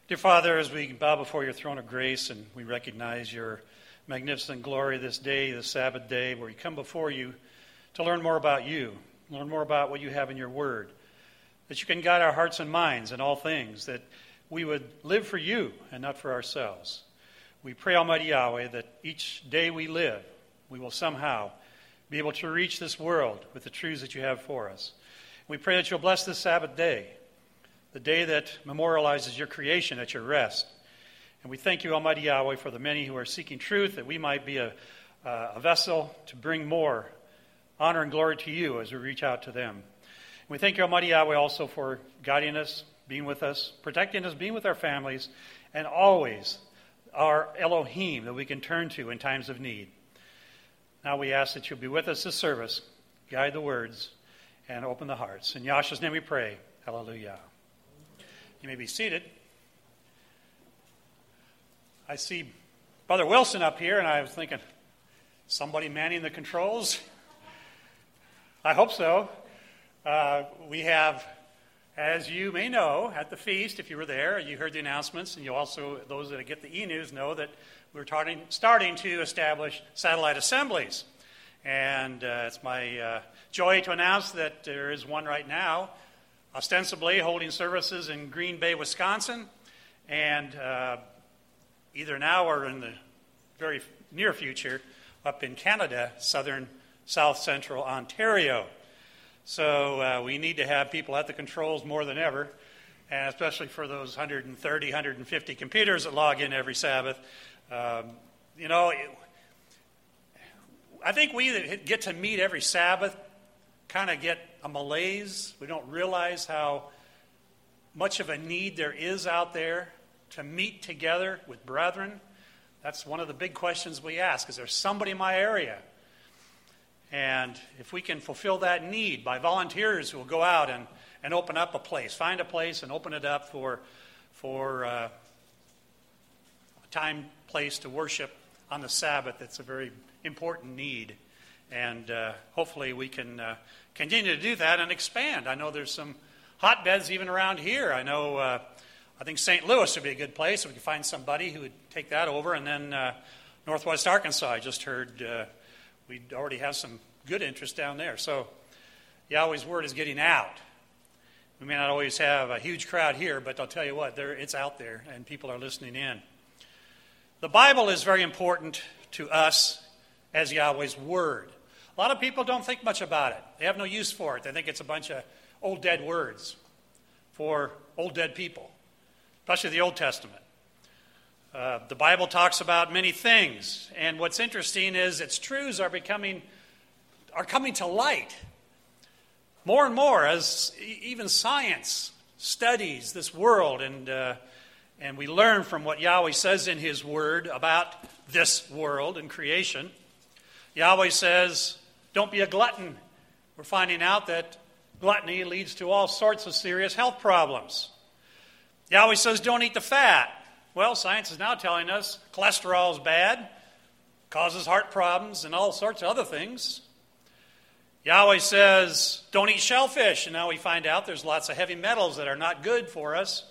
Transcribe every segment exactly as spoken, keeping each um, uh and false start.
Dear Father, as we bow before your throne of grace and we recognize your magnificent glory this day, this Sabbath day, where we come before you to learn more about you, learn more about what you have in your word, that you can guide our hearts and minds in all things, that we would live for you and not for ourselves. We pray, Almighty Yahweh, that each day we live, we will somehow be able to reach this world with the truths that you have for us. We pray that you'll bless this Sabbath day, the day that memorializes your creation at your rest. And we thank you, Almighty Yahweh, for the many who are seeking truth, that we might be a, uh, a vessel to bring more honor and glory to you as we reach out to them. And we thank you, Almighty Yahweh, also for guiding us, being with us, protecting us, being with our families, and always our Elohim that we can turn to in times of need. Now we ask that you'll be with us this service, guide the words, and open the hearts. In Yahshua's name we pray. Hallelujah. You may be seated. I see Brother Wilson up here, and I was thinking, somebody manning the controls? I hope so. Uh, we have, as you may know, at the feast, if you were there, you heard the announcements, and you also, those that get the e-news know that we're starting, starting to establish satellite assemblies. And uh, it's my uh, joy to announce that there is one right now, ostensibly holding services in Green Bay, Wisconsin, and uh, either now or in the very near future, up in Canada, southern, south central Ontario. So uh, we need to have people at the controls more than ever, and especially for those one hundred thirty, one hundred fifty computers that log in every Sabbath. Um, you know, it, I think we that get to meet every Sabbath kind of get a malaise. We don't realize how much of a need there is out there to meet together with brethren. That's one of the big questions we ask. Is there somebody in my area? And if we can fulfill that need by volunteers who will go out and, and open up a place, find a place and open it up for, for uh, a time, place to worship on the Sabbath, it's a very important need. And uh, hopefully we can uh, continue to do that and expand. I know there's some hotbeds even around here. I know, uh, I think Saint Louis would be a good place if we could find somebody who would take that over. And then uh, Northwest Arkansas, I just heard uh, we already have some good interest down there. So Yahweh's word is getting out. We may not always have a huge crowd here, but I'll tell you what, there, it's out there and people are listening in. The Bible is very important to us as Yahweh's word. A lot of people don't think much about it. They have no use for it. They think it's a bunch of old dead words for old dead people, especially the Old Testament. Uh, the Bible talks about many things, and what's interesting is its truths are becoming, are coming to light more and more as even science studies this world, and uh, and we learn from what Yahweh says in His Word about this world and creation. Yahweh says, don't be a glutton. We're finding out that gluttony leads to all sorts of serious health problems. Yahweh says, don't eat the fat. Well, science is now telling us cholesterol is bad, causes heart problems and all sorts of other things. Yahweh says, don't eat shellfish. And now we find out there's lots of heavy metals that are not good for us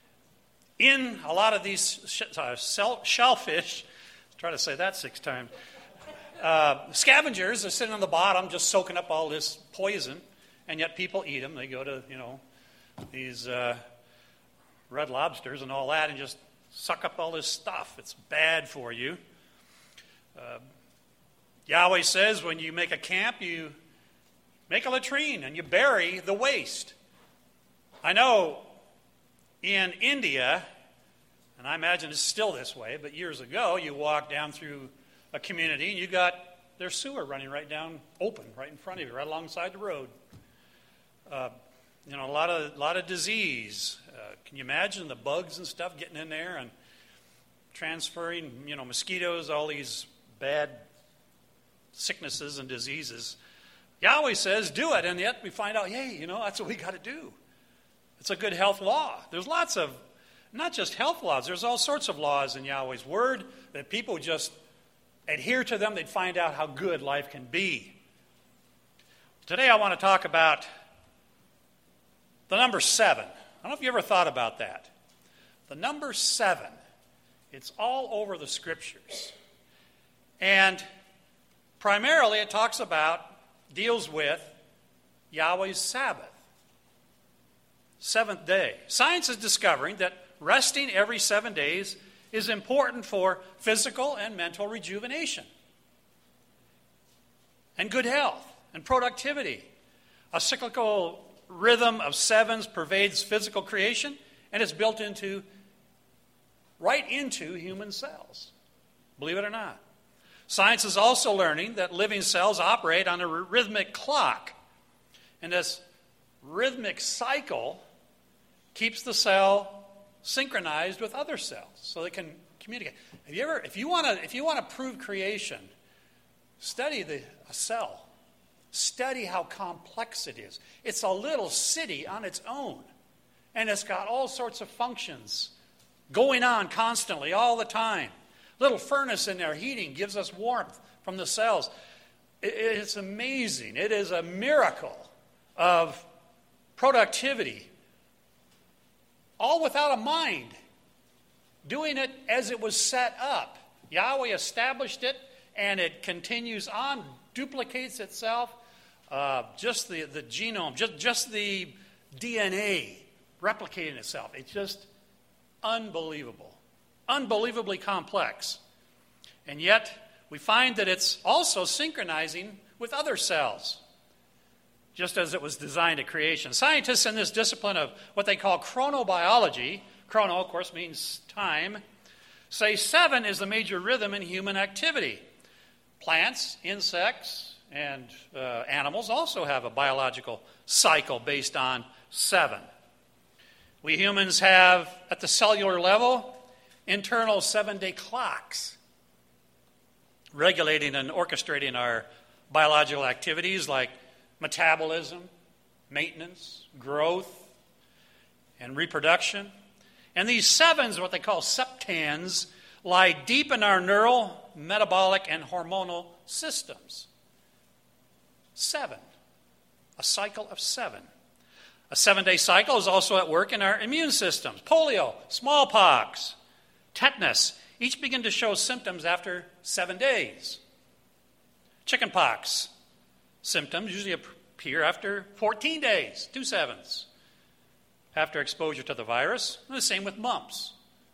in a lot of these sh- uh, shellfish. I'll try to say that six times. Uh, scavengers are sitting on the bottom just soaking up all this poison, and yet people eat them. They go to, you know, these uh, Red Lobsters and all that and just suck up all this stuff. It's bad for you. Uh, Yahweh says when you make a camp, you make a latrine and you bury the waste. I know in India, and I imagine it's still this way, but years ago you walk down through a community and you got their sewer running right down open, right in front of you, right alongside the road. Uh, you know, a lot of a lot of disease. Uh, can you imagine the bugs and stuff getting in there and transferring, you know, mosquitoes, all these bad sicknesses and diseases? Yahweh says, do it, and yet we find out, hey, you know, that's what we got to do. It's a good health law. There's lots of, not just health laws, there's all sorts of laws in Yahweh's word that people just adhere to them, they'd find out how good life can be. Today I want to talk about the number seven. I don't know if you ever thought about that. The number seven, it's all over the Scriptures. And primarily it talks about, deals with Yahweh's Sabbath, seventh day. Science is discovering that resting every seven days is important for physical and mental rejuvenation and good health and productivity. A cyclical rhythm of sevens pervades physical creation and is built into, right into human cells, believe it or not. Science is also learning that living cells operate on a rhythmic clock, and this rhythmic cycle keeps the cell synchronized with other cells so they can communicate. Have you ever, if you want to, if you want to prove creation, study the a cell. Study how complex it is. It's a little city on its own, and it's got all sorts of functions going on constantly, all the time. Little furnace in there heating gives us warmth from the cells. It, it's amazing. It is a miracle of productivity, all without a mind, doing it as it was set up. Yahweh established it, and it continues on, duplicates itself. Uh, just the, the genome, just, just the D N A replicating itself. It's just unbelievable, unbelievably complex. And yet, we find that it's also synchronizing with other cells, just as it was designed at creation. Scientists in this discipline of what they call chronobiology, chrono, of course, means time, say seven is the major rhythm in human activity. Plants, insects, and uh, animals also have a biological cycle based on seven. We humans have, at the cellular level, internal seven-day clocks regulating and orchestrating our biological activities like metabolism, maintenance, growth, and reproduction. And these sevens, what they call septans, lie deep in our neural, metabolic, and hormonal systems. Seven. A cycle of seven. A seven-day cycle is also at work in our immune systems. Polio, smallpox, tetanus, each begin to show symptoms after seven days. Chickenpox symptoms usually appear after fourteen days, two sevens, after exposure to the virus. And the same with mumps.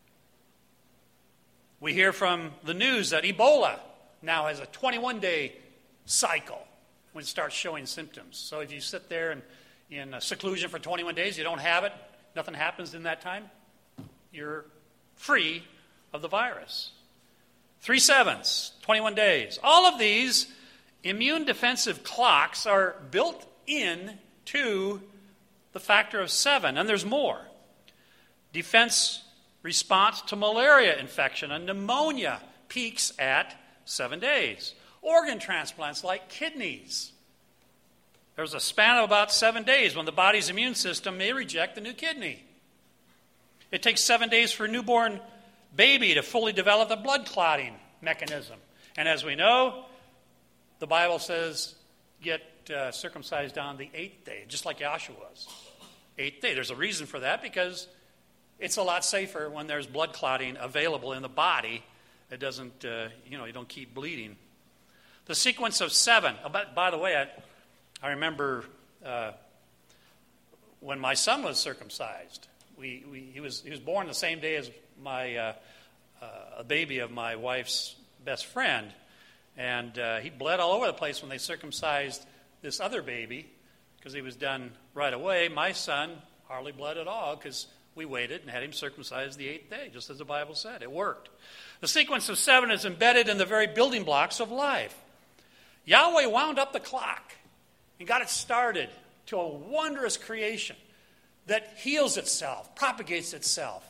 We hear from the news that Ebola now has a twenty-one day cycle when it starts showing symptoms. So if you sit there and in seclusion for twenty-one days, you don't have it, nothing happens in that time, you're free of the virus. Three sevens, twenty-one days. All of these immune defensive clocks are built in to the factor of seven, and there's more. Defense response to malaria infection and pneumonia peaks at seven days. Organ transplants like kidneys. There's a span of about seven days when the body's immune system may reject the new kidney. It takes seven days for a newborn baby to fully develop the blood clotting mechanism. And as we know, the Bible says get uh, circumcised on the eighth day, just like Joshua was. Eighth day. There's a reason for that, because it's a lot safer when there's blood clotting available in the body. It doesn't, uh, you know, you don't keep bleeding. The sequence of seven. Oh, by, by the way, I, I remember uh, when my son was circumcised. We, we he was he was born the same day as my uh, uh, a baby of my wife's best friend, and uh, he bled all over the place when they circumcised this other baby because he was done right away. My son hardly bled at all because we waited and had him circumcised the eighth day, just as the Bible said. It worked. The sequence of seven is embedded in the very building blocks of life. Yahweh wound up the clock and got it started to a wondrous creation that heals itself, propagates itself,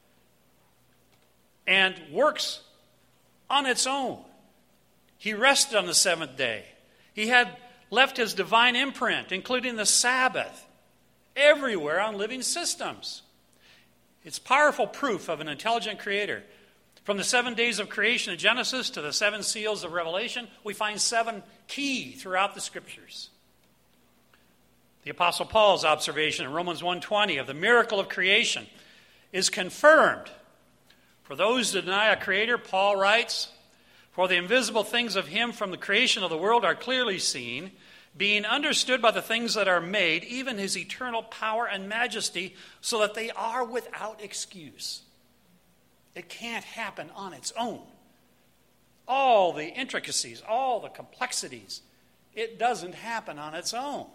and works on its own. He rested on the seventh day. He had left his divine imprint, including the Sabbath, everywhere on living systems. It's powerful proof of an intelligent creator. From the seven days of creation in Genesis to the seven seals of Revelation, we find seven key throughout the Scriptures. The Apostle Paul's observation in Romans one twenty of the miracle of creation is confirmed. For those who deny a creator, Paul writes, for the invisible things of him from the creation of the world are clearly seen, being understood by the things that are made, even his eternal power and majesty, so that they are without excuse. It can't happen on its own. All the intricacies, all the complexities, it doesn't happen on its own.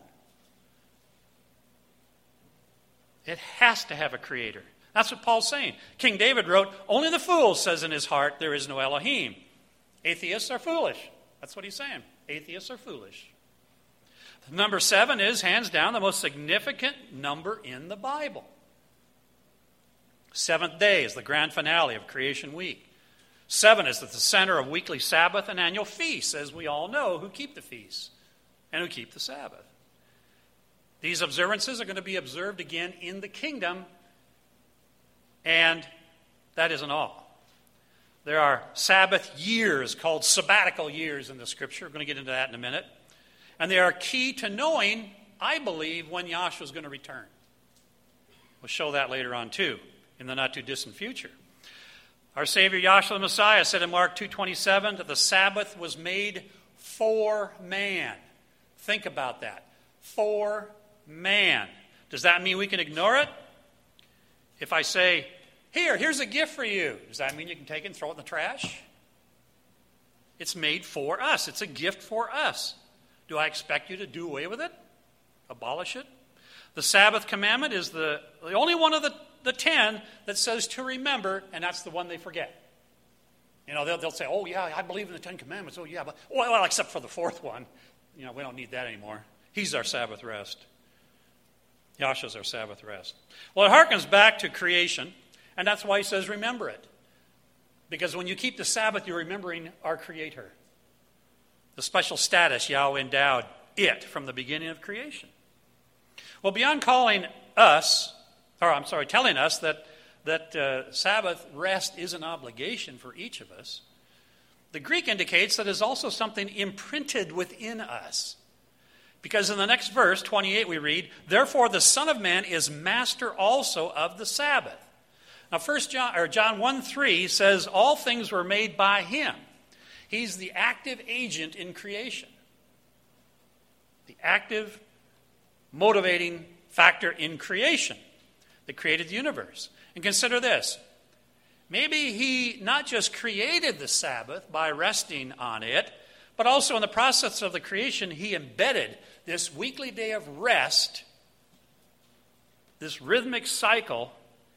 It has to have a creator. That's what Paul's saying. King David wrote, only the fool says in his heart, there is no Elohim. Atheists are foolish. That's what he's saying. Atheists are foolish. Number seven is, hands down, the most significant number in the Bible. Seventh day is the grand finale of Creation Week. Seven is at the center of weekly Sabbath and annual feasts, as we all know who keep the feasts and who keep the Sabbath. These observances are going to be observed again in the kingdom, and that isn't all. There are Sabbath years called sabbatical years in the Scripture. We're going to get into that in a minute. And they are key to knowing, I believe, when Yahshua is going to return. We'll show that later on, too, in the not-too-distant future. Our Savior, Yahshua the Messiah, said in Mark two twenty-seven that the Sabbath was made for man. Think about that. For man. Does that mean we can ignore it? If I say, here, here's a gift for you, does that mean you can take it and throw it in the trash? It's made for us. It's a gift for us. Do I expect you to do away with it? Abolish it? The Sabbath commandment is the, the only one of the, the ten that says to remember, and that's the one they forget. You know, they'll, they'll say, oh, yeah, I believe in the Ten Commandments. Oh, yeah, but, well, well, except for the fourth one. You know, we don't need that anymore. He's our Sabbath rest. Yahshua's our Sabbath rest. Well, it harkens back to creation, and that's why he says remember it. Because when you keep the Sabbath, you're remembering our Creator. The special status Yahweh endowed it from the beginning of creation. Well, beyond calling us, or I'm sorry, telling us that, that uh, Sabbath rest is an obligation for each of us, the Greek indicates that it's also something imprinted within us. Because in the next verse, twenty-eight, we read, therefore the Son of Man is master also of the Sabbath. Now, First John, or John one three says all things were made by him. He's the active agent in creation. The active, motivating factor in creation that created the universe. And consider this. Maybe he not just created the Sabbath by resting on it, but also in the process of the creation, he embedded this weekly day of rest, this rhythmic cycle,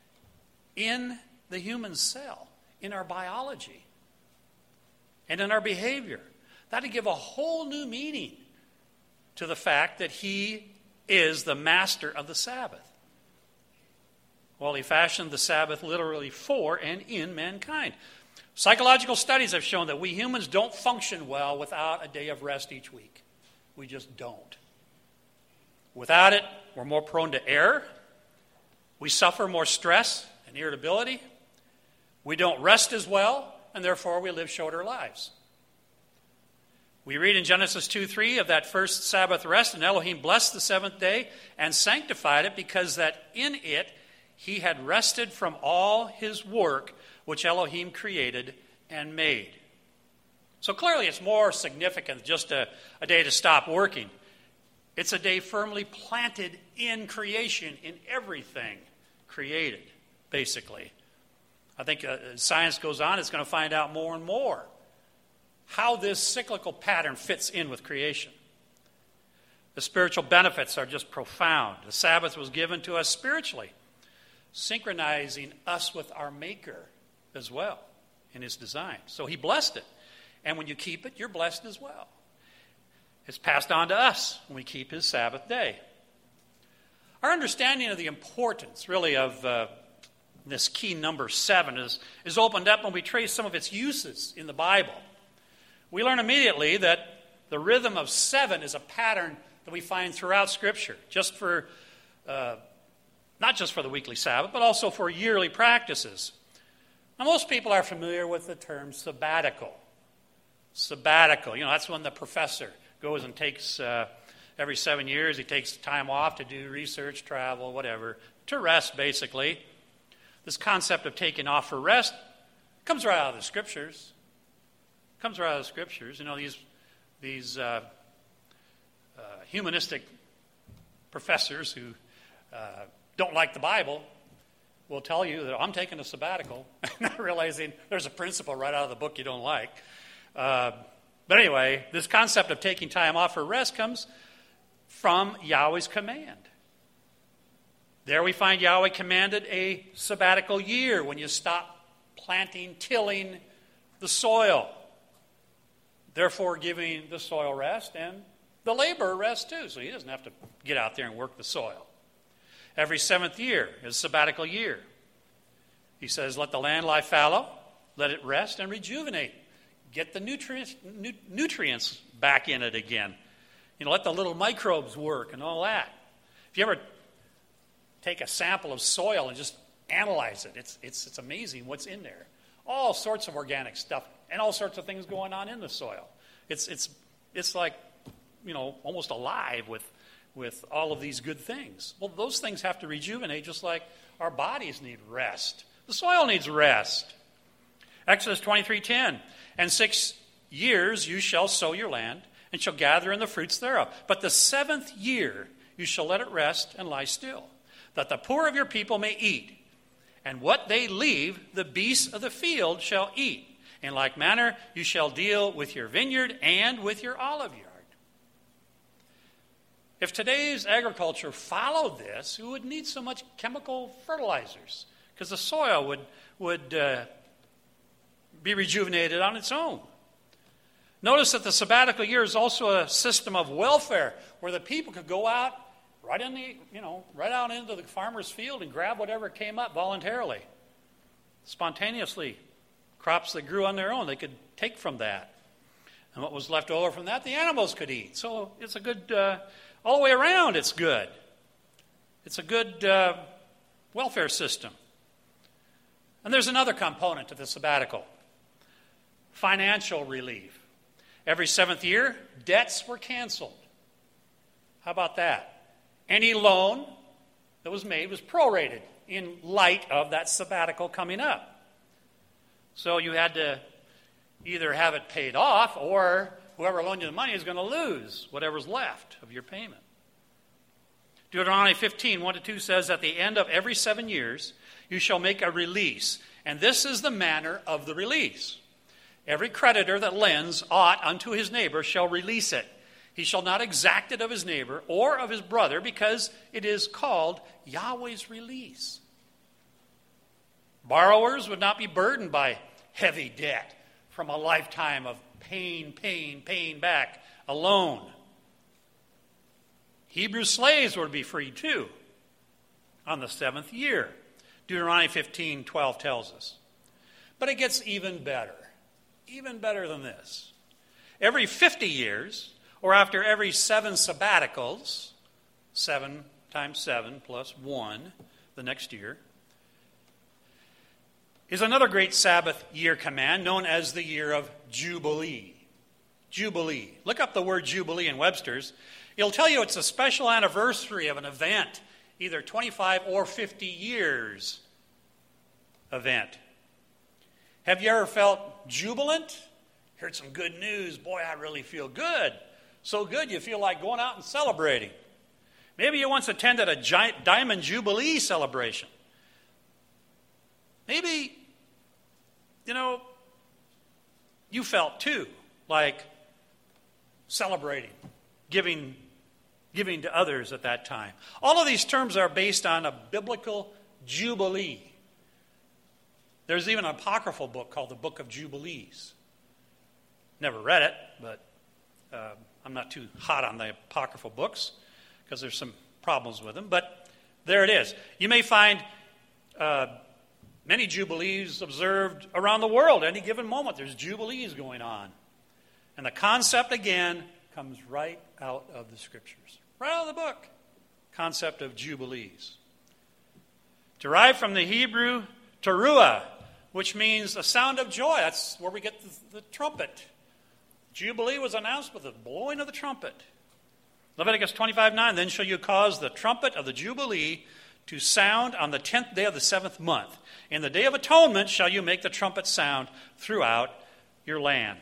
in the human cell, in our biology, and in our behavior. That would give a whole new meaning to the fact that he is the master of the Sabbath. Well, he fashioned the Sabbath literally for and in mankind. Psychological studies have shown that we humans don't function well without a day of rest each week. We just don't. Without it, we're more prone to error. We suffer more stress and irritability. We don't rest as well, and therefore we live shorter lives. We read in Genesis two three of that first Sabbath rest, and Elohim blessed the seventh day and sanctified it because that in it he had rested from all his work which Elohim created and made. So clearly it's more significant than just a, a day to stop working. It's a day firmly planted in creation, in everything created, basically. I think uh, as science goes on, it's going to find out more and more how this cyclical pattern fits in with creation. The spiritual benefits are just profound. The Sabbath was given to us spiritually, synchronizing us with our Maker as well in his design. So he blessed it. And when you keep it, you're blessed as well. It's passed on to us when we keep his Sabbath day. Our understanding of the importance, really, of uh, this key number seven is, is opened up when we trace some of its uses in the Bible. We learn immediately that the rhythm of seven is a pattern that we find throughout Scripture, just for uh, not just for the weekly Sabbath, but also for yearly practices. Now, most people are familiar with the term sabbatical. Sabbatical, you know, that's when the professor goes and takes, uh, every seven years, he takes time off to do research, travel, whatever, to rest, basically. This concept of taking off for rest comes right out of the Scriptures. Comes right out of the Scriptures. You know, these, these uh, uh, humanistic professors who uh, don't like the Bible will tell you that I'm taking a sabbatical, not realizing there's a principle right out of the book you don't like. Uh, but anyway, this concept of taking time off for rest comes from Yahweh's command. There we find Yahweh commanded a sabbatical year when you stop planting, tilling the soil, therefore giving the soil rest and the laborer rest too, so he doesn't have to get out there and work the soil. Every seventh year is sabbatical year. He says, let the land lie fallow, let it rest and rejuvenate. Get the nutrients, nu- nutrients back in it again. You know, let the little microbes work and all that. If you ever take a sample of soil and just analyze it, it's, it's, it's amazing what's in there. All sorts of organic stuff and all sorts of things going on in the soil. It's, it's, it's like, you know, almost alive with with all of these good things. Well, those things have to rejuvenate just like our bodies need rest. The soil needs rest. Exodus twenty-three ten, and six years you shall sow your land, and shall gather in the fruits thereof. But the seventh year you shall let it rest and lie still, that the poor of your people may eat, and what they leave the beasts of the field shall eat. In like manner you shall deal with your vineyard and with your olive yard. If today's agriculture followed this, we wouldn't need so much chemical fertilizers because the soil would, would uh, be rejuvenated on its own. Notice that the sabbatical year is also a system of welfare where the people could go out right in the, you know, right out into the farmer's field and grab whatever came up voluntarily, spontaneously. Crops that grew on their own, they could take from that. And what was left over from that, the animals could eat. So it's a good... Uh, All the way around, it's good. It's a good uh, welfare system. And there's another component to the sabbatical. Financial relief. Every seventh year, debts were canceled. How about that? Any loan that was made was prorated in light of that sabbatical coming up. So you had to either have it paid off or whoever loaned you the money is going to lose whatever's left of your payment. Deuteronomy fifteen, one to two says, at the end of every seven years, you shall make a release. And this is the manner of the release. Every creditor that lends aught unto his neighbor shall release it. He shall not exact it of his neighbor or of his brother, because it is called Yahweh's release. Borrowers would not be burdened by heavy debt from a lifetime of paying, paying, paying back a loan. Hebrew slaves were to be freed too on the seventh year. Deuteronomy fifteen twelve tells us. But it gets even better, even better than this. Every fifty years, or after every seven sabbaticals, seven times seven plus one the next year, is another great Sabbath year command known as the year of Jubilee. Jubilee. Look up the word Jubilee in Webster's. It'll tell you it's a special anniversary of an event, either twenty-five or fifty years event. Have you ever felt jubilant? Heard some good news. Boy, I really feel good. So good you feel like going out and celebrating. Maybe you once attended a giant Diamond Jubilee celebration. Maybe, you know, you felt too like celebrating, giving, giving to others at that time. All of these terms are based on a biblical jubilee. There's even an apocryphal book called the Book of Jubilees. Never read it, but uh, I'm not too hot on the apocryphal books because there's some problems with them. But there it is. You may find uh, many jubilees observed around the world. At any given moment, there's jubilees going on. And the concept, again, comes right out of the Scriptures. Right out of the book. Concept of jubilees. Derived from the Hebrew teruah, which means a sound of joy. That's where we get the, the trumpet. Jubilee was announced with the blowing of the trumpet. Leviticus twenty-five nine, then shall you cause the trumpet of the Jubilee to sound on the tenth day of the seventh month. In the day of atonement shall you make the trumpet sound throughout your land.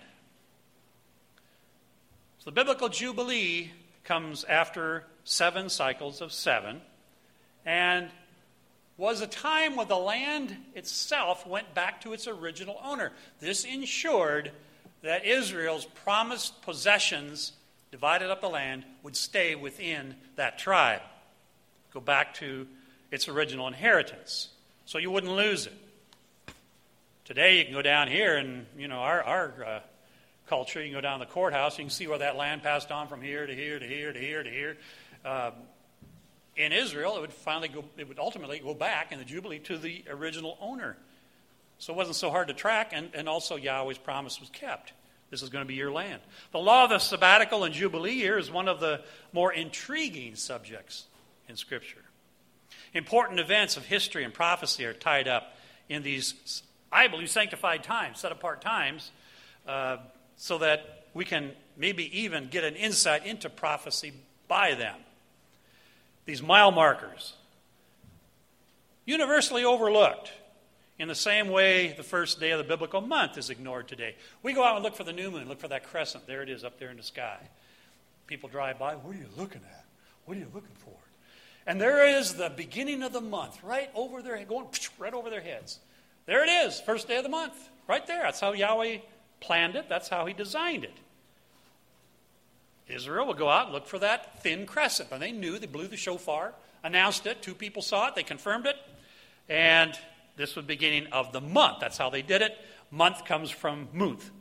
So the biblical Jubilee comes after seven cycles of seven, and was a time when the land itself went back to its original owner. This ensured that Israel's promised possessions, divided up the land, would stay within that tribe, go back to its original inheritance, so you wouldn't lose it. Today you can go down here and, you know, our, our uh, culture, you can go down to the courthouse, you can see where that land passed on from here to here to here to here to here. Um, in Israel, it would finally go, it would ultimately go back in the Jubilee to the original owner. So it wasn't so hard to track, and, and also Yahweh's promise was kept. This is going to be your land. The law of the sabbatical and Jubilee year is one of the more intriguing subjects in Scripture. Important events of history and prophecy are tied up in these, I believe, sanctified times, set-apart times, uh, so that we can maybe even get an insight into prophecy by them. These mile markers, universally overlooked, in the same way the first day of the biblical month is ignored today. We go out and look for the new moon, look for that crescent. There it is up there in the sky. People drive by, what are you looking at? What are you looking for? And there is the beginning of the month, right over their head, going right over their heads. There it is, first day of the month, right there. That's how Yahweh planned it. That's how he designed it. Israel will go out and look for that thin crescent. And they knew, they blew the shofar, announced it, two people saw it, they confirmed it, and this was the beginning of the month. That's how they did it. Month comes from muth.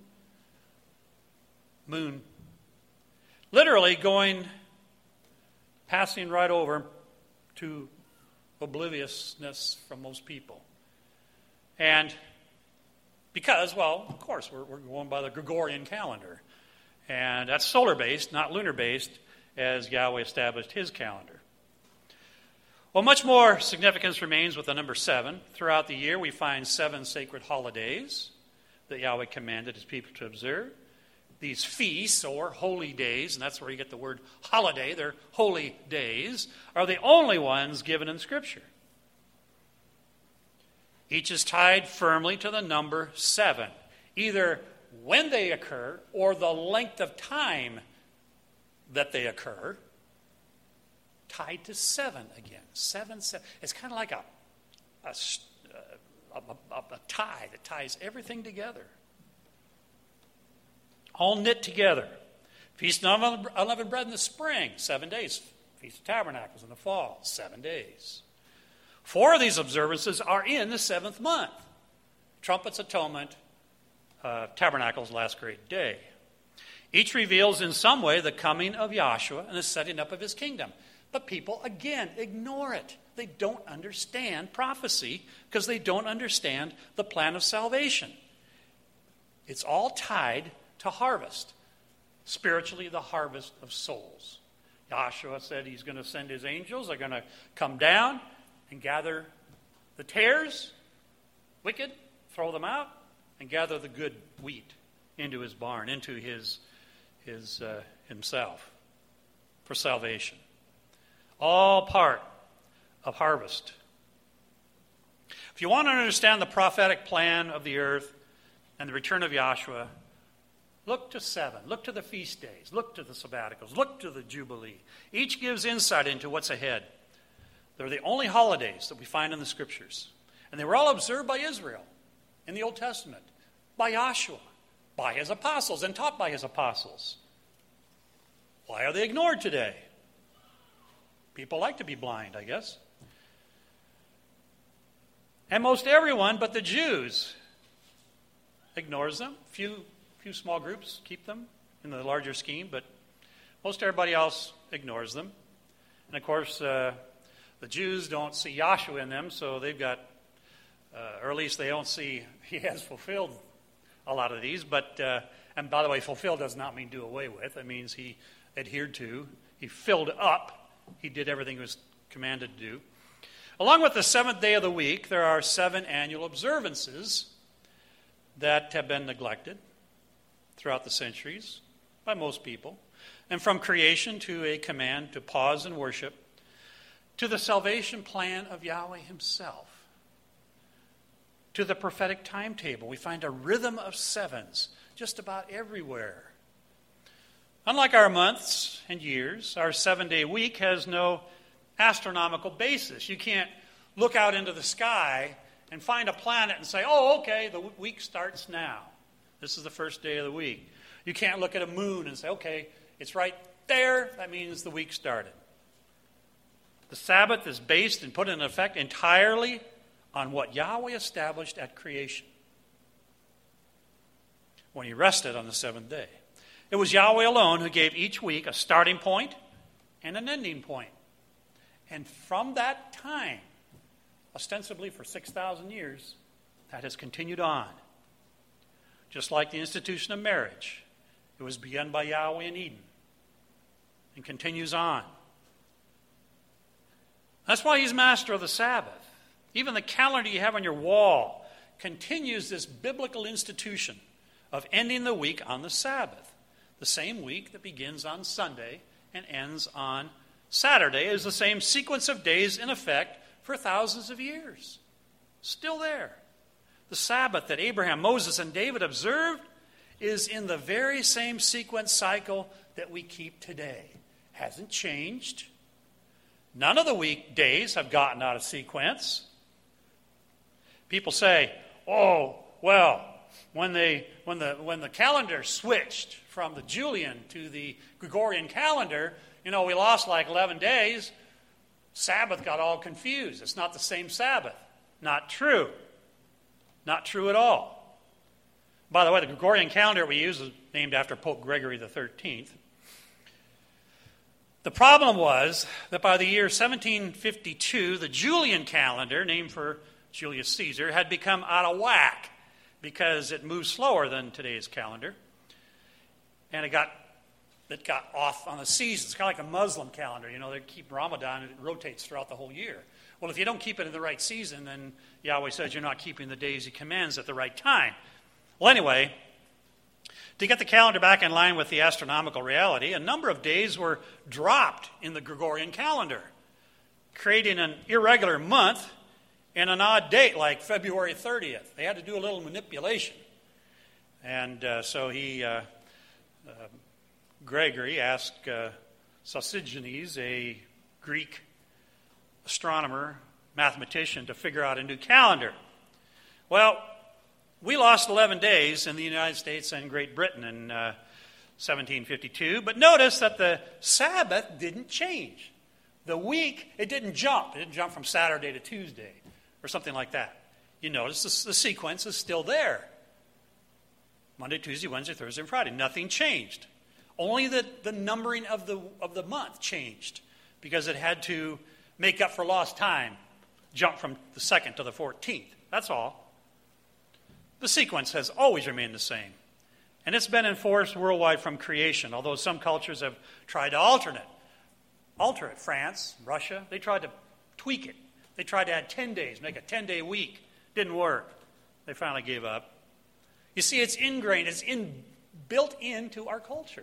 Moon. Literally going, passing right over to obliviousness from most people. And because, well, of course, we're, we're going by the Gregorian calendar. And that's solar-based, not lunar-based, as Yahweh established his calendar. Well, much more significance remains with the number seven. Throughout the year, we find seven sacred holidays that Yahweh commanded his people to observe. These feasts, or holy days, and that's where you get the word holiday, they're holy days, are the only ones given in Scripture. Each is tied firmly to the number seven, either when they occur or the length of time that they occur, tied to seven again. Seven, seven. It's kind of like a, a, a, a, a tie that ties everything together. All knit together. Feast of Unleavened Bread in the spring, seven days. Feast of Tabernacles in the fall, seven days. Four of these observances are in the seventh month. Trumpets, Atonement, uh, Tabernacles, Last Great Day. Each reveals in some way the coming of Yahshua and the setting up of his kingdom. But people, again, ignore it. They don't understand prophecy because they don't understand the plan of salvation. It's all tied to harvest. Spiritually, the harvest of souls. Yahshua said he's going to send his angels. They're going to come down and gather the tares, wicked, throw them out, and gather the good wheat into his barn, into his, his uh, himself for salvation. All part of harvest. If you want to understand the prophetic plan of the earth and the return of Yahshua, look to seven. Look to the feast days. Look to the sabbaticals. Look to the Jubilee. Each gives insight into what's ahead. They're the only holidays that we find in the Scriptures. And they were all observed by Israel in the Old Testament, by Yahshua, by his apostles, and taught by his apostles. Why are they ignored today? People like to be blind, I guess. And most everyone but the Jews ignores them. Few, few small groups keep them in the larger scheme, but most everybody else ignores them. And of course, uh, the Jews don't see Yahshua in them, so they've got, uh, or at least they don't see he has fulfilled a lot of these. But uh, and by the way, fulfilled does not mean do away with. It means he adhered to, he filled up. He did everything he was commanded to do. Along with the seventh day of the week, there are seven annual observances that have been neglected throughout the centuries by most people. And from creation to a command to pause and worship, to the salvation plan of Yahweh himself, to the prophetic timetable. We find a rhythm of sevens just about everywhere. Unlike our months and years, our seven-day week has no astronomical basis. You can't look out into the sky and find a planet and say, oh, okay, the week starts now. This is the first day of the week. You can't look at a moon and say, okay, it's right there. That means the week started. The Sabbath is based and put in effect entirely on what Yahweh established at creation when he rested on the seventh day. It was Yahweh alone who gave each week a starting point and an ending point. And from that time, ostensibly for six thousand years, that has continued on. Just like the institution of marriage, it was begun by Yahweh in Eden and continues on. That's why he's master of the Sabbath. Even the calendar you have on your wall continues this biblical institution of ending the week on the Sabbath. The same week that begins on Sunday and ends on Saturday is the same sequence of days in effect for thousands of years. Still there. The Sabbath that Abraham, Moses, and David observed is in the very same sequence cycle that we keep today. Hasn't changed. None of the weekdays have gotten out of sequence. People say, oh, well, when they when the when the calendar switched from the Julian to the Gregorian calendar, you know, we lost like eleven days. Sabbath got all confused. It's not the same Sabbath. Not true. Not true at all. By the way, the Gregorian calendar we use is named after Pope Gregory the thirteenth. The problem was that by the year seventeen fifty-two, the Julian calendar, named for Julius Caesar, had become out of whack because it moved slower than today's calendar. And it got it got off on the seasons. It's kind of like a Muslim calendar. You know, they keep Ramadan and it rotates throughout the whole year. Well, if you don't keep it in the right season, then Yahweh says you're not keeping the days he commands at the right time. Well, anyway, to get the calendar back in line with the astronomical reality, a number of days were dropped in the Gregorian calendar, creating an irregular month and an odd date like February thirtieth. They had to do a little manipulation. And uh, so he, uh, uh, Gregory, asked uh, Sosigenes, a Greek astronomer, mathematician, to figure out a new calendar. Well, we lost eleven days in the United States and Great Britain in uh, seventeen fifty-two, but notice that the Sabbath didn't change. The week, it didn't jump. It didn't jump from Saturday to Tuesday or something like that. You notice the, the sequence is still there. Monday, Tuesday, Wednesday, Thursday, and Friday. Nothing changed. Only the, the numbering of the, of the month changed because it had to make up for lost time, jump from the second to the fourteenth. That's all. The sequence has always remained the same. And it's been enforced worldwide from creation, although some cultures have tried to alter it. Alter it. France, Russia, they tried to tweak it. They tried to add ten days, make a ten-day week. Didn't work. They finally gave up. You see, it's ingrained, it's in, built into our culture.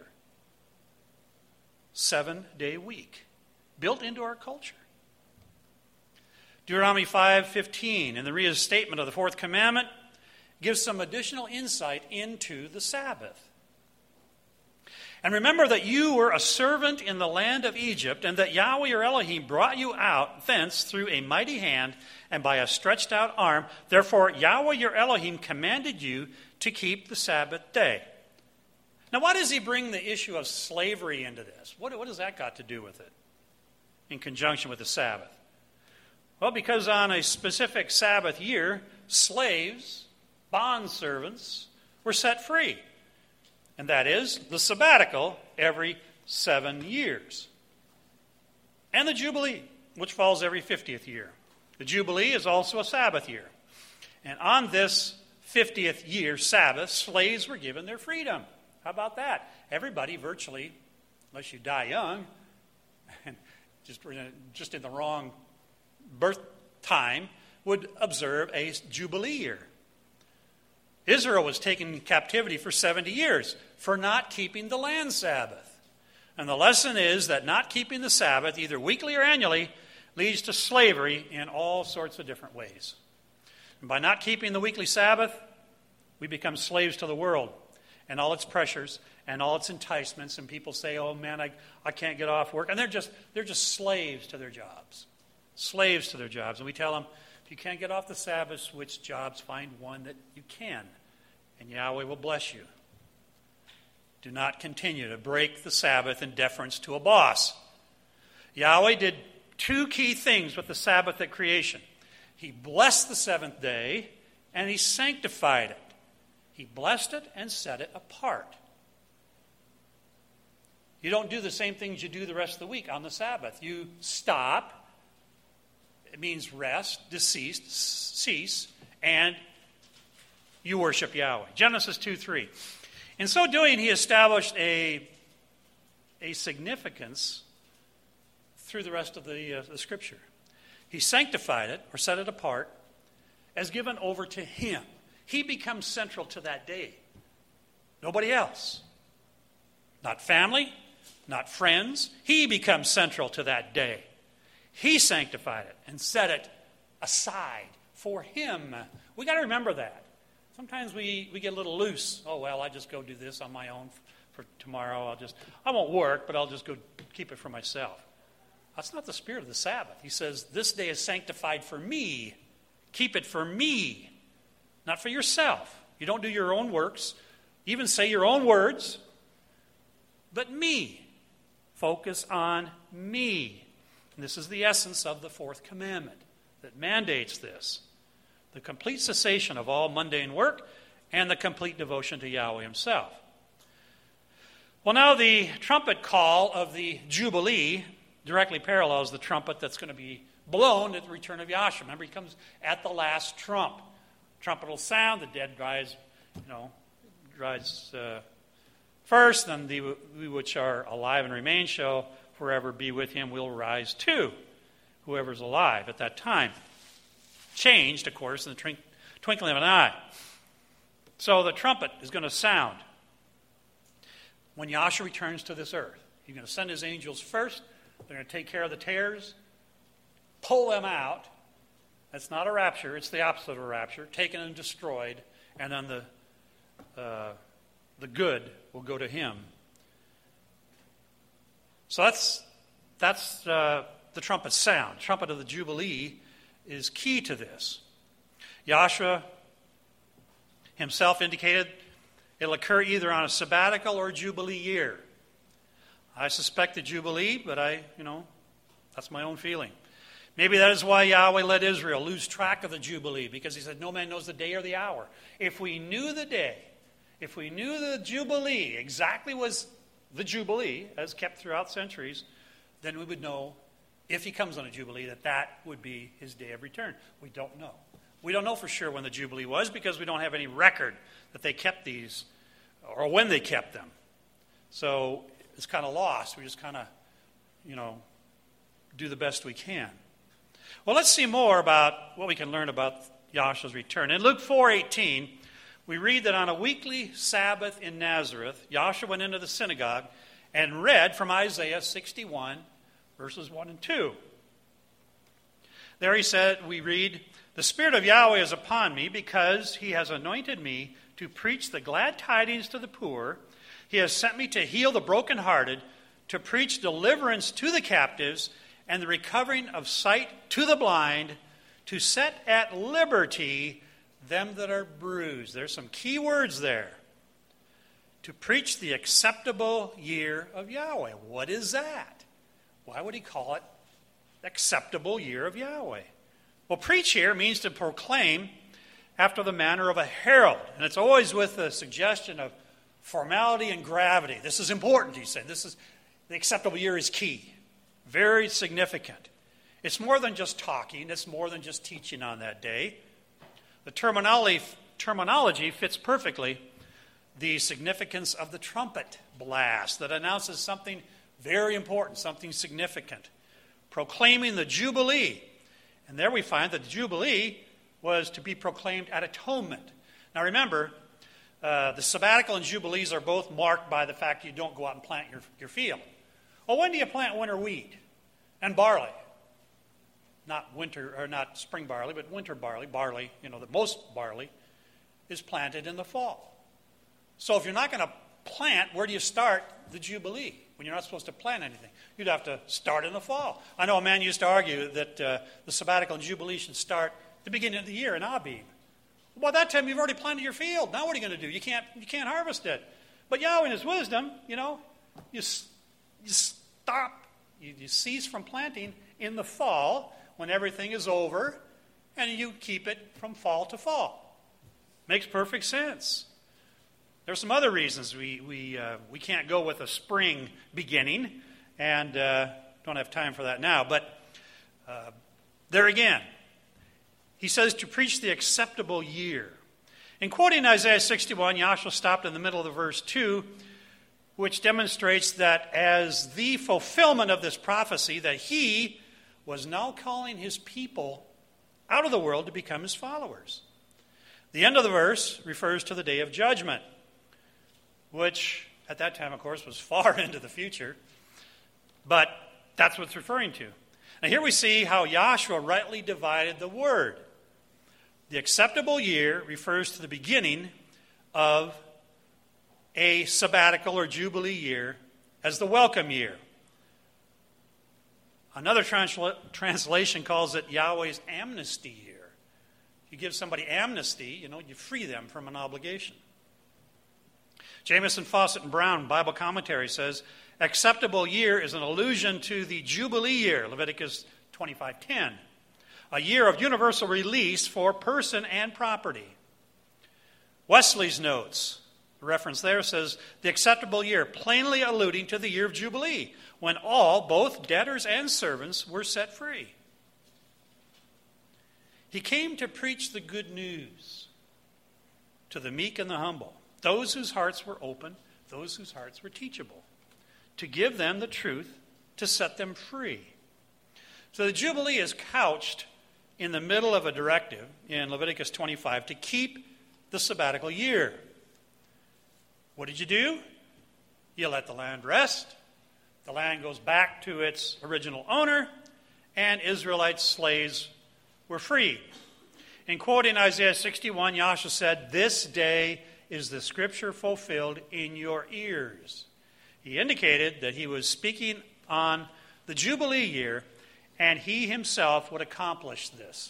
Seven-day week. Built into our culture. Deuteronomy five fifteen, in the restatement of the fourth commandment, gives some additional insight into the Sabbath. And remember that you were a servant in the land of Egypt, and that Yahweh your Elohim brought you out thence through a mighty hand and by a stretched out arm. Therefore Yahweh your Elohim commanded you to keep the Sabbath day. Now why does he bring the issue of slavery into this? What, what has that got to do with it in conjunction with the Sabbath? Well, because on a specific Sabbath year, slaves, bondservants, were set free. And that is the sabbatical every seven years. And the Jubilee, which falls every fiftieth year. The Jubilee is also a Sabbath year. And on this fiftieth year Sabbath, slaves were given their freedom. How about that? Everybody virtually, unless you die young, and just, just in the wrong birth time, would observe a Jubilee year. Israel was taken in captivity for seventy years for not keeping the land Sabbath. And the lesson is that not keeping the Sabbath, either weekly or annually, leads to slavery in all sorts of different ways. And by not keeping the weekly Sabbath, we become slaves to the world and all its pressures and all its enticements. And people say, oh man, I, I can't get off work. And they're just, they're just slaves to their jobs. Slaves to their jobs. And we tell them, if you can't get off the Sabbath, switch jobs, find one that you can. And Yahweh will bless you. Do not continue to break the Sabbath in deference to a boss. Yahweh did two key things with the Sabbath at creation. He blessed the seventh day, and he sanctified it. He blessed it and set it apart. You don't do the same things you do the rest of the week on the Sabbath. You stop. It means rest, decease, cease, and you worship Yahweh. Genesis two three. In so doing, he established a, a significance through the rest of the, uh, the Scripture. He sanctified it, or set it apart, as given over to him. He becomes central to that day. Nobody else. Not family, not friends. He becomes central to that day. He sanctified it and set it aside for him. We got to remember that. Sometimes we, we get a little loose. Oh, well, I just go do this on my own for tomorrow. I'll just, I won't work, but I'll just go keep it for myself. That's not the spirit of the Sabbath. He says, this day is sanctified for me. Keep it for me, not for yourself. You don't do your own works, even say your own words, but me. Focus on me. And this is the essence of the fourth commandment that mandates this. The complete cessation of all mundane work and the complete devotion to Yahweh himself. Well, now the trumpet call of the Jubilee directly parallels the trumpet that's going to be blown at the return of Yahshua. Remember, he comes at the last trump. Trumpet will sound, the dead rise, you know, rise uh, first, then the we which are alive and remain shall forever be with him will rise too. Whoever's alive at that time. Changed, of course, in the twink- twinkling of an eye. So the trumpet is going to sound when Yahshua returns to this earth. He's going to send his angels first. They're going to take care of the tares, pull them out. That's not a rapture. It's the opposite of a rapture. Taken and destroyed. And then the, uh, the good will go to him. So that's, that's uh, the trumpet sound. Trumpet of the Jubilee is key to this. Yahshua himself indicated it'll occur either on a sabbatical or a Jubilee year. I suspect the Jubilee, but I, you know, that's my own feeling. Maybe that is why Yahweh let Israel lose track of the Jubilee, because he said, no man knows the day or the hour. If we knew the day, if we knew the Jubilee exactly was the Jubilee, as kept throughout centuries, then we would know, if he comes on a Jubilee, that that would be his day of return. We don't know. We don't know for sure when the Jubilee was, because we don't have any record that they kept these, or when they kept them. So it's kind of lost. We just kind of, you know, do the best we can. Well, let's see more about what we can learn about Yahshua's return. In Luke four eighteen, we read that on a weekly Sabbath in Nazareth, Yahshua went into the synagogue and read from Isaiah sixty-one, verses one and two. There he said, we read, the Spirit of Yahweh is upon me, because he has anointed me to preach the glad tidings to the poor. He has sent me to heal the brokenhearted, to preach deliverance to the captives, and the recovering of sight to the blind, to set at liberty them that are bruised. There's some key words there. To preach the acceptable year of Yahweh. What is that? Why would he call it acceptable year of Yahweh? Well, preach here means to proclaim after the manner of a herald. And it's always with the suggestion of formality and gravity. This is important, he said. This is, the acceptable year is key. Very significant. It's more than just talking. It's more than just teaching on that day. The terminology, terminology fits perfectly the significance of the trumpet blast that announces something very important, something significant. Proclaiming the Jubilee. And there we find that the Jubilee was to be proclaimed at atonement. Now remember, uh, the sabbatical and Jubilees are both marked by the fact you don't go out and plant your, your field. Well, when do you plant winter wheat and barley? not winter, or not spring barley, but winter barley, barley, you know, the most barley is planted in the fall. So if you're not going to plant, where do you start the Jubilee when you're not supposed to plant anything? You'd have to start in the fall. I know a man used to argue that uh, the sabbatical and Jubilee should start at the beginning of the year in Abib. Well, by that time, you've already planted your field. Now what are you going to do? You can't, you can't harvest it. But Yahweh in his wisdom, you know, you, you stop, you, you cease from planting in the fall when everything is over, and you keep it from fall to fall. Makes perfect sense. There's some other reasons we we uh, we can't go with a spring beginning, and uh, don't have time for that now. But uh, there again, he says to preach the acceptable year. In quoting Isaiah sixty-one, Yahshua stopped in the middle of the verse two, which demonstrates that as the fulfillment of this prophecy, that he was now calling his people out of the world to become his followers. The end of the verse refers to the day of judgment, which at that time, of course, was far into the future. But that's what it's referring to. And here we see how Yahshua rightly divided the word. The acceptable year refers to the beginning of a sabbatical or jubilee year as the welcome year. Another transla- translation calls it Yahweh's amnesty year. You give somebody amnesty, you know, you free them from an obligation. Jamieson, Fawcett, and Brown Bible commentary says, acceptable year is an allusion to the Jubilee year, Leviticus twenty-five ten, a year of universal release for person and property. Wesley's notes, the reference there says, the acceptable year, plainly alluding to the year of Jubilee, when all, both debtors and servants, were set free. He came to preach the good news to the meek and the humble, those whose hearts were open, those whose hearts were teachable, to give them the truth, to set them free. So the Jubilee is couched in the middle of a directive in Leviticus twenty-five to keep the sabbatical year. What did you do? You let the land rest. The land goes back to its original owner, and Israelite slaves were freed. In quoting Isaiah sixty-one, Yahshua said, this day is the scripture fulfilled in your ears. He indicated that he was speaking on the Jubilee year, and he himself would accomplish this.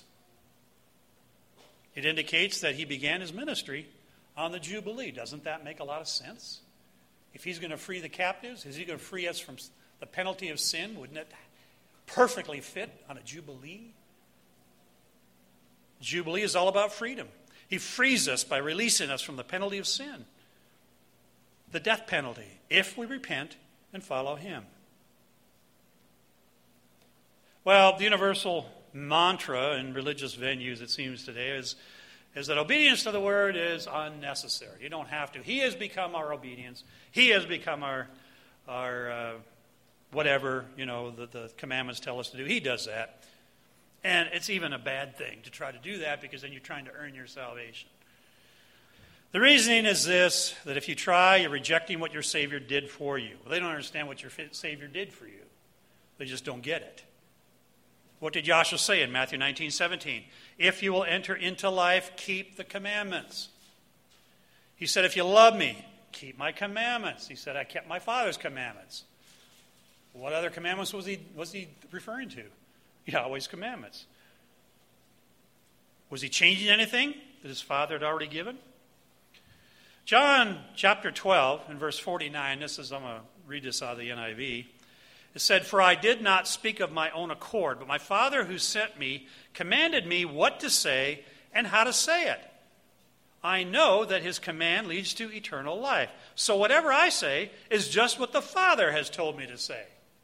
It indicates that he began his ministry on the Jubilee. Doesn't that make a lot of sense? If he's going to free the captives, is he going to free us from the penalty of sin? Wouldn't it perfectly fit on a Jubilee? Jubilee is all about freedom. He frees us by releasing us from the penalty of sin, the death penalty, if we repent and follow him. Well, the universal mantra in religious venues, it seems today, is, is that obedience to the word is unnecessary. You don't have to. He has become our obedience. He has become our, our uh, whatever, you know, the, the commandments tell us to do. He does that. And it's even a bad thing to try to do that, because then you're trying to earn your salvation. The reasoning is this, that if you try, you're rejecting what your Savior did for you. Well, they don't understand what your Savior did for you. They just don't get it. What did Yahshua say in Matthew nineteen seventeen? If you will enter into life, keep the commandments. He said, if you love me, keep my commandments. He said, I kept my Father's commandments. What other commandments was he, was he referring to? Yahweh's commandments. Was he changing anything that his Father had already given? John chapter twelve and verse forty-nine, this is, I'm going to read this out of the N I V. It said, for I did not speak of my own accord, but my Father who sent me commanded me what to say and how to say it. I know that his command leads to eternal life. So whatever I say is just what the Father has told me to say.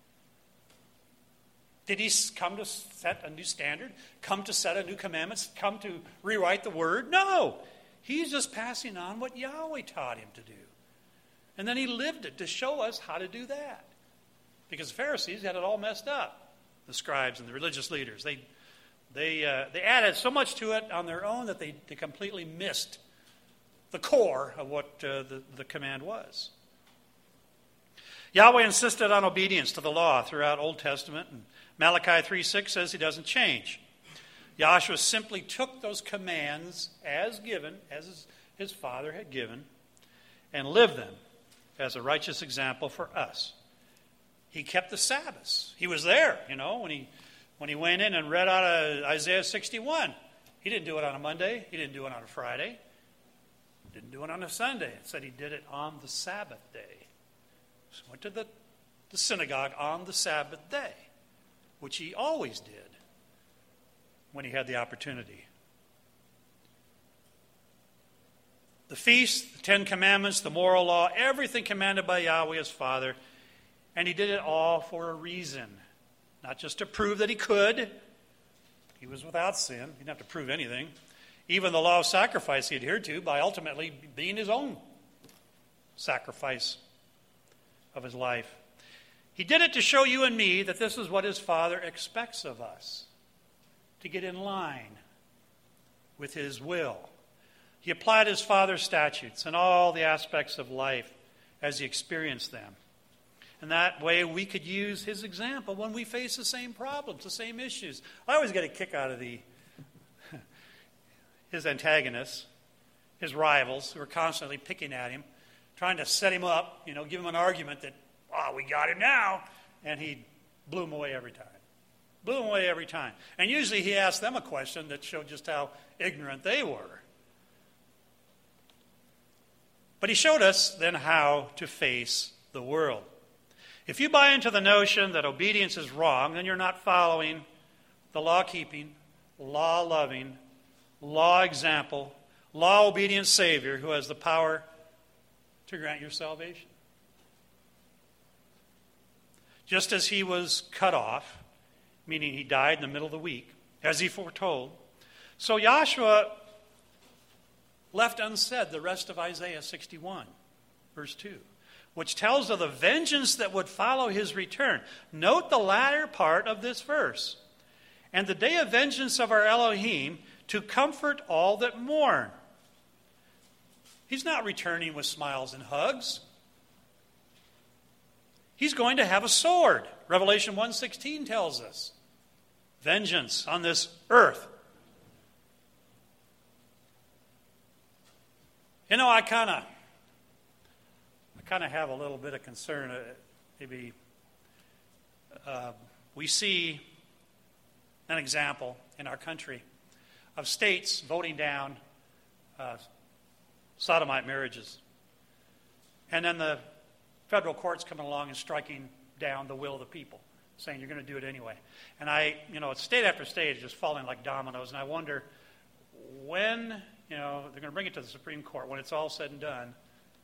Did he come to set a new standard? Come to set a new commandment? Come to rewrite the word? No. He's just passing on what Yahweh taught him to do. And then he lived it to show us how to do that. Because the Pharisees had it all messed up. The scribes and the religious leaders. They they uh, they added so much to it on their own that they, they completely missed the core of what uh, the, the command was. Yahweh insisted on obedience to the law throughout Old Testament and Malachi three six says he doesn't change. Joshua simply took those commands as given, as his, his father had given, and lived them as a righteous example for us. He kept the Sabbaths. He was there, you know, when he when he went in and read out of Isaiah sixty-one. He didn't do it on a Monday. He didn't do it on a Friday. He didn't do it on a Sunday. It said he did it on the Sabbath day. So he went to the, the synagogue on the Sabbath day, which he always did when he had the opportunity. The feast, the Ten Commandments, the moral law, everything commanded by Yahweh his Father, and he did it all for a reason. Not just to prove that he could. He was without sin. He didn't have to prove anything. Even the law of sacrifice he adhered to by ultimately being his own sacrifice of his life. He did it to show you and me that this is what his Father expects of us. To get in line with his will. He applied his Father's statutes in all the aspects of life as he experienced them. And that way we could use his example when we face the same problems, the same issues. I always get a kick out of the his antagonists, his rivals, who are constantly picking at him, trying to set him up, you know, give him an argument that, oh, we got him now. And he blew him away every time. Blew him away every time. And usually he asked them a question that showed just how ignorant they were. But he showed us then how to face the world. If you buy into the notion that obedience is wrong, then you're not following the law-keeping, law-loving, law-example, law-obedient Savior who has the power to grant your salvation. Just as he was cut off, meaning he died in the middle of the week, as he foretold, so Joshua left unsaid the rest of Isaiah sixty-one, verse two. Which tells of the vengeance that would follow his return. Note the latter part of this verse. And the day of vengeance of our Elohim to comfort all that mourn. He's not returning with smiles and hugs. He's going to have a sword. Revelation one sixteen tells us. Vengeance on this earth. You know, I kind of... kind of have a little bit of concern. Uh, maybe uh, we see an example in our country of states voting down uh, sodomite marriages. And then the federal courts coming along and striking down the will of the people, saying you're going to do it anyway. And I, you know, state after state is just falling like dominoes. And I wonder when, you know, they're going to bring it to the Supreme Court, when it's all said and done,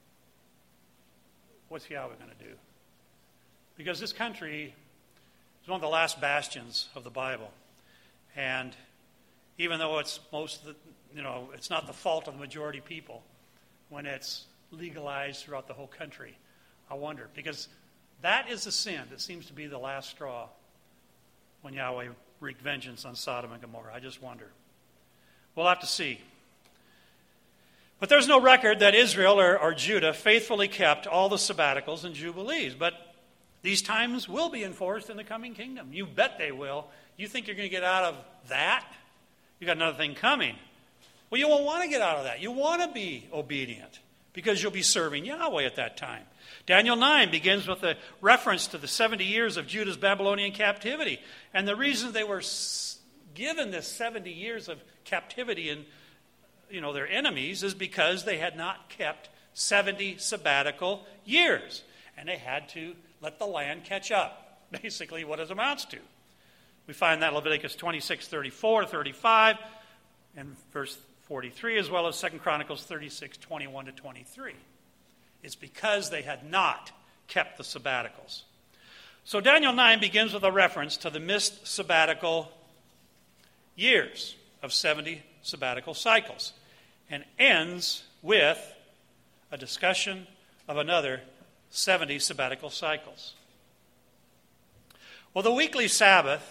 what's Yahweh going to do? Because this country is one of the last bastions of the Bible. And even though it's most, of the, you know, it's not the fault of the majority people, when it's legalized throughout the whole country, I wonder. Because that is the sin that seems to be the last straw when Yahweh wreaked vengeance on Sodom and Gomorrah. I just wonder. We'll have to see. But there's no record that Israel or, or Judah faithfully kept all the sabbaticals and jubilees. But these times will be enforced in the coming kingdom. You bet they will. You think you're going to get out of that? You got another thing coming. Well, you won't want to get out of that. You want to be obedient because you'll be serving Yahweh at that time. Daniel nine begins with a reference to the seventy years of Judah's Babylonian captivity. And the reason they were given this seventy years of captivity in you know, their enemies is because they had not kept seventy sabbatical years. And they had to let the land catch up. Basically what it amounts to. We find that Leviticus twenty-six, thirty-four, thirty-five, and verse forty-three, as well as Second Chronicles thirty-six, twenty-one to twenty-three. It's because they had not kept the sabbaticals. So Daniel nine begins with a reference to the missed sabbatical years of seventy sabbatical cycles and ends with a discussion of another seventy sabbatical cycles. Well, the weekly Sabbath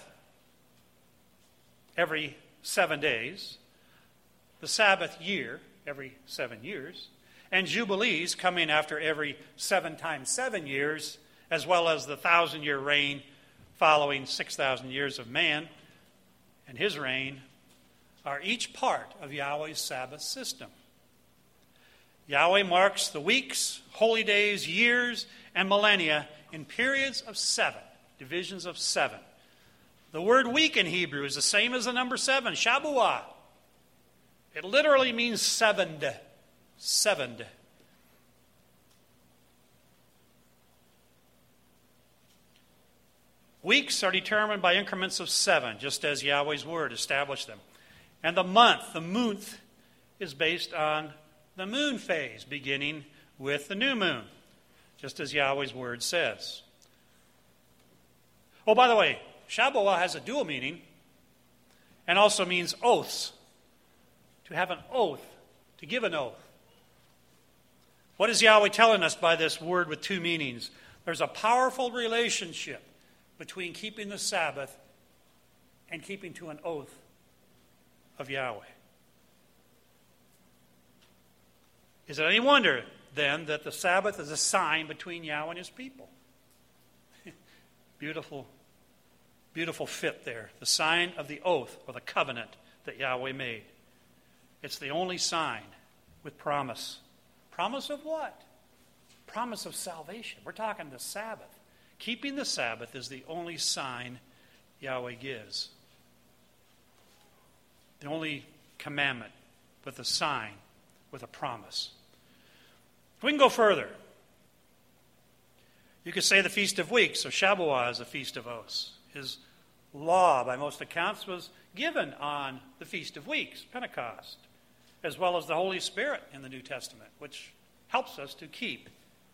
every seven days, the Sabbath year every seven years, and Jubilees coming after every seven times seven years, as well as the thousand-year reign following six thousand years of man and his reign are each part of Yahweh's Sabbath system. Yahweh marks the weeks, holy days, years, and millennia in periods of seven, divisions of seven. The word week in Hebrew is the same as the number seven, Shabuah. It literally means sevened, sevened. Weeks are determined by increments of seven, just as Yahweh's word established them. And the month, the month, is based on the moon phase, beginning with the new moon, just as Yahweh's word says. Oh, by the way, Shabuah has a dual meaning and also means oaths. To have an oath, to give an oath. What is Yahweh telling us by this word with two meanings? There's a powerful relationship between keeping the Sabbath and keeping to an oath of Yahweh. Is it any wonder, then, that the Sabbath is a sign between Yahweh and his people? Beautiful, beautiful fit there. The sign of the oath or the covenant that Yahweh made. It's the only sign with promise. Promise of what? Promise of salvation. We're talking the Sabbath. Keeping the Sabbath is the only sign Yahweh gives. The only commandment with a sign, with a promise. We can go further. You could say the Feast of Weeks, or Shabuah is the Feast of Oaths. His law, by most accounts, was given on the Feast of Weeks, Pentecost, as well as the Holy Spirit in the New Testament, which helps us to keep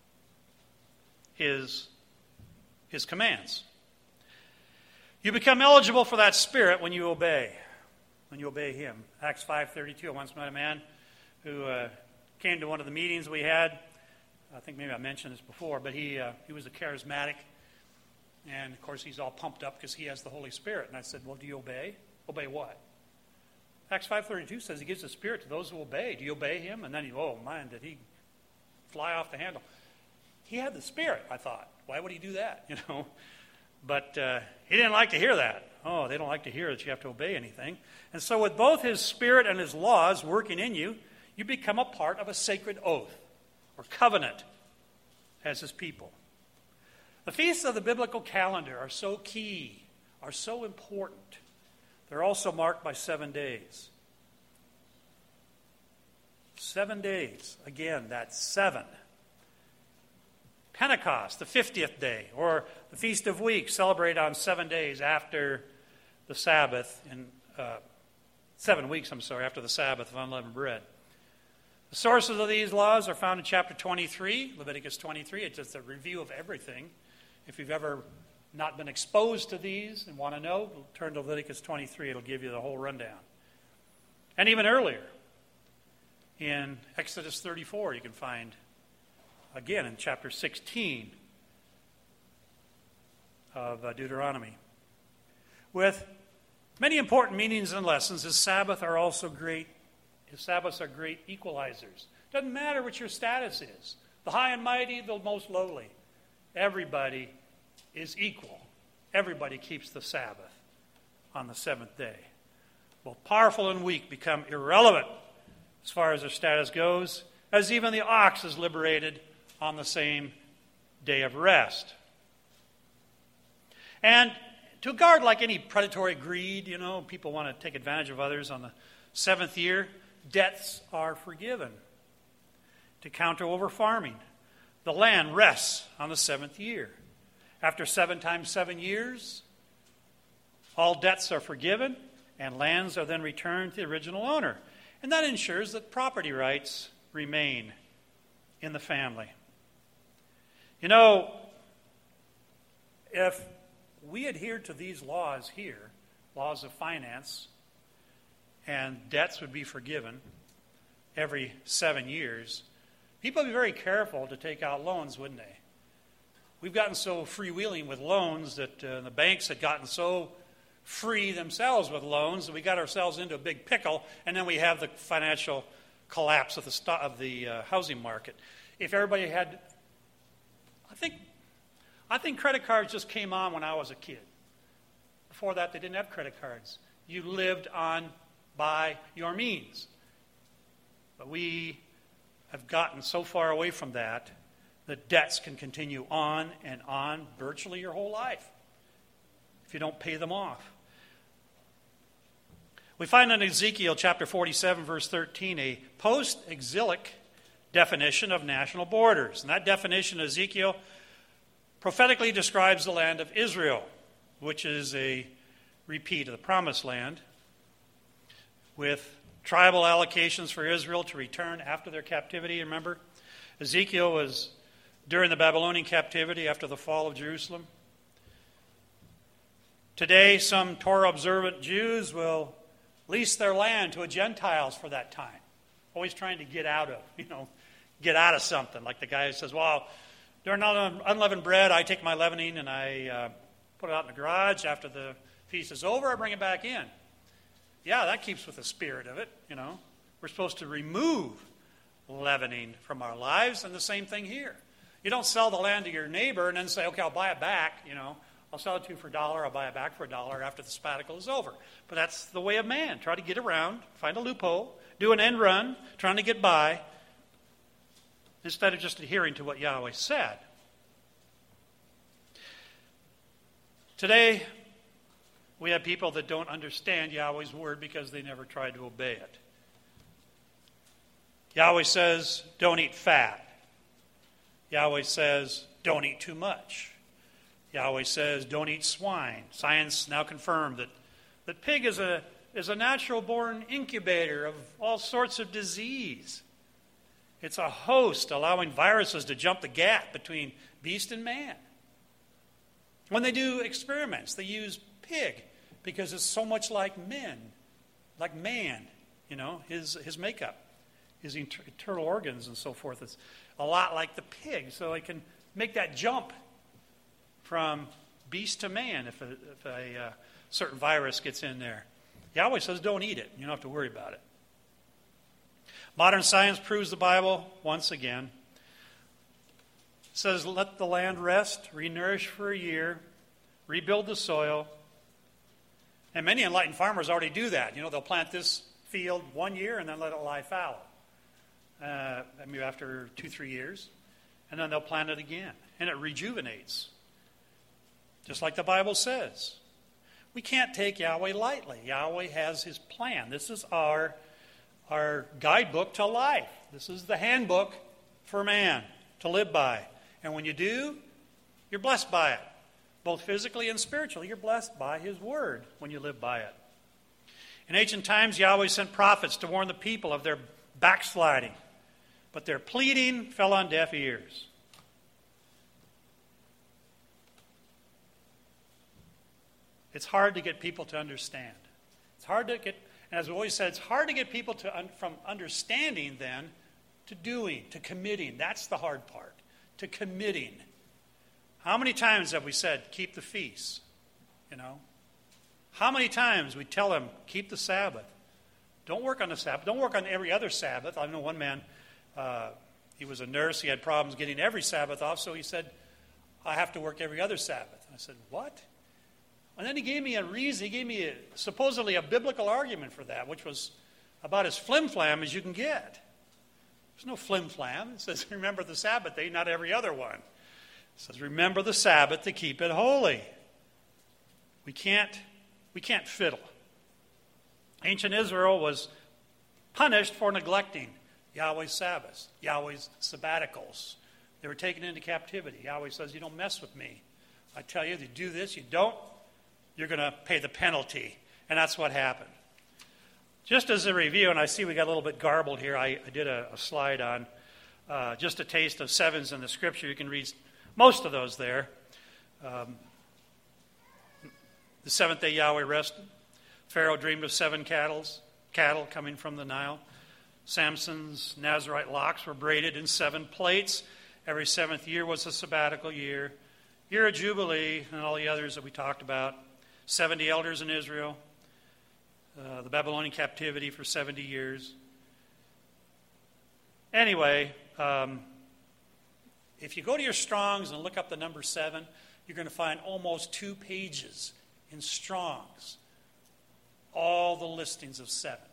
his, his commands. You become eligible for that Spirit when you obey, when you obey him. Acts five thirty-two, I once met a man who uh, came to one of the meetings we had. I think maybe I mentioned this before, but he uh, he was a charismatic. And, of course, he's all pumped up because he has the Holy Spirit. And I said, well, do you obey? Obey what? Acts five thirty-two says he gives the Spirit to those who obey. Do you obey him? And then he, oh, man, did he fly off the handle. He had the Spirit, I thought. Why would he do that, you know? But uh, he didn't like to hear that. Oh, they don't like to hear that you have to obey anything. And so with both his Spirit and his laws working in you, you become a part of a sacred oath or covenant as his people. The feasts of the biblical calendar are so key, are so important. They're also marked by seven days. Seven days. Again, that's seven. Pentecost, the fiftieth day, or the Feast of Weeks, celebrated on seven days after the Sabbath, in uh, seven weeks, I'm sorry, after the Sabbath of unleavened bread. The sources of these laws are found in chapter twenty-three, Leviticus twenty-three. It's just a review of everything. If you've ever not been exposed to these and want to know, turn to Leviticus twenty-three. It'll give you the whole rundown. And even earlier, in Exodus thirty-four, you can find, again, in chapter sixteen of uh, Deuteronomy. With many important meanings and lessons, his Sabbath are also great. His Sabbaths are great equalizers. Doesn't matter what your status is. The high and mighty, the most lowly. Everybody is equal. Everybody keeps the Sabbath on the seventh day. Both powerful and weak become irrelevant as far as their status goes, as even the ox is liberated on the same day of rest. And to guard like any predatory greed, you know, people want to take advantage of others on the seventh year, debts are forgiven. To counter over farming, the land rests on the seventh year. After seven times seven years, all debts are forgiven, and lands are then returned to the original owner. And that ensures that property rights remain in the family. You know, if we adhered to these laws here, laws of finance, and debts would be forgiven every seven years, people would be very careful to take out loans, wouldn't they? We've gotten so freewheeling with loans that uh, the banks had gotten so free themselves with loans that we got ourselves into a big pickle, and then we have the financial collapse of the st- of the uh, housing market. If everybody had, I think, I think credit cards just came on when I was a kid. Before that, they didn't have credit cards. You lived on by your means. But we have gotten so far away from that that debts can continue on and on virtually your whole life if you don't pay them off. We find in Ezekiel chapter forty-seven, verse thirteen, a post-exilic definition of national borders. And that definition, Ezekiel prophetically describes the land of Israel, which is a repeat of the Promised Land, with tribal allocations for Israel to return after their captivity. Remember, Ezekiel was during the Babylonian captivity after the fall of Jerusalem. Today, some Torah-observant Jews will lease their land to a Gentiles for that time, always trying to get out of, you know, get out of something. Like the guy who says, well, during unleavened bread, I take my leavening and I uh, put it out in the garage. After the feast is over, I bring it back in. Yeah, that keeps with the spirit of it, you know. We're supposed to remove leavening from our lives, and the same thing here. You don't sell the land to your neighbor and then say, okay, I'll buy it back, you know. I'll sell it to you for a dollar, I'll buy it back for a dollar after the sabbatical is over. But that's the way of man. Try to get around, find a loophole, do an end run, trying to get by, instead of just adhering to what Yahweh said. Today, we have people that don't understand Yahweh's word because they never tried to obey it. Yahweh says, don't eat fat. Yahweh says, don't eat too much. Yahweh says, don't eat swine. Science now confirmed that, that pig is a, is a natural-born incubator of all sorts of disease. It's a host allowing viruses to jump the gap between beast and man. When they do experiments, they use pig because it's so much like men, like man, you know, his, his makeup, his internal organs and so forth. It's a lot like the pig, so it can make that jump from beast to man if a, if a uh, certain virus gets in there. Yahweh says don't eat it. You don't have to worry about it. Modern science proves the Bible once again. It says let the land rest, renourish for a year, rebuild the soil. And many enlightened farmers already do that. You know, they'll plant this field one year and then let it lie fallow. Uh, maybe after two, three years. And then they'll plant it again. And it rejuvenates. Just like the Bible says. We can't take Yahweh lightly. Yahweh has his plan. This is our, our guidebook to life. This is the handbook for man to live by. And when you do, you're blessed by it. Both physically and spiritually, you're blessed by his word when you live by it. In ancient times, Yahweh sent prophets to warn the people of their backsliding. But their pleading fell on deaf ears. It's hard to get people to understand. It's hard to get, and as we always said, it's hard to get people to un, from understanding then to doing, to committing. That's the hard part, to committing. How many times have we said, keep the feast? You know? How many times we tell them, keep the Sabbath? Don't work on the Sabbath. Don't work on every other Sabbath. I know one man, uh, he was a nurse. He had problems getting every Sabbath off, so he said, I have to work every other Sabbath. I said, what? And then he gave me a reason. He gave me a, supposedly a biblical argument for that, which was about as flim-flam as you can get. There's no flim-flam. It says, remember the Sabbath day, not every other one. It says, remember the Sabbath to keep it holy. We can't, we can't fiddle. Ancient Israel was punished for neglecting Yahweh's Sabbaths, Yahweh's sabbaticals. They were taken into captivity. Yahweh says, you don't mess with me. I tell you, if you do this, you don't, you're going to pay the penalty. And that's what happened. Just as a review, and I see we got a little bit garbled here, I, I did a, a slide on uh, just a taste of sevens in the Scripture. You can read most of those there. Um, the seventh day Yahweh rested. Pharaoh dreamed of seven cattle, cattle coming from the Nile. Samson's Nazarite locks were braided in seven plaits. Every seventh year was a sabbatical year. Year of Jubilee, and all the others that we talked about. seventy elders in Israel. Uh, the Babylonian captivity for seventy years. Anyway, um, if you go to your Strongs and look up the number seven, you're going to find almost two pages in Strong's, all the listings of seven.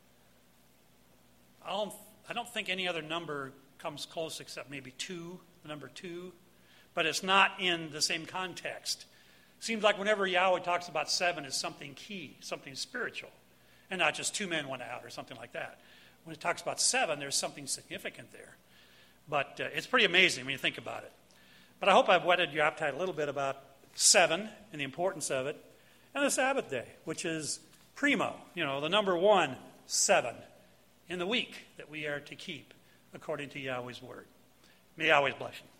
I don't, I don't think any other number comes close except maybe two, the number two, but it's not in the same context. Seems like whenever Yahweh talks about seven, it's something key, something spiritual, and not just two men went out or something like that. When it talks about seven, there's something significant there. But uh, it's pretty amazing when you think about it. But I hope I've whetted your appetite a little bit about seven and the importance of it, and the Sabbath day, which is primo, you know, the number one, seven, in the week that we are to keep according to Yahweh's word. May Yahweh bless you.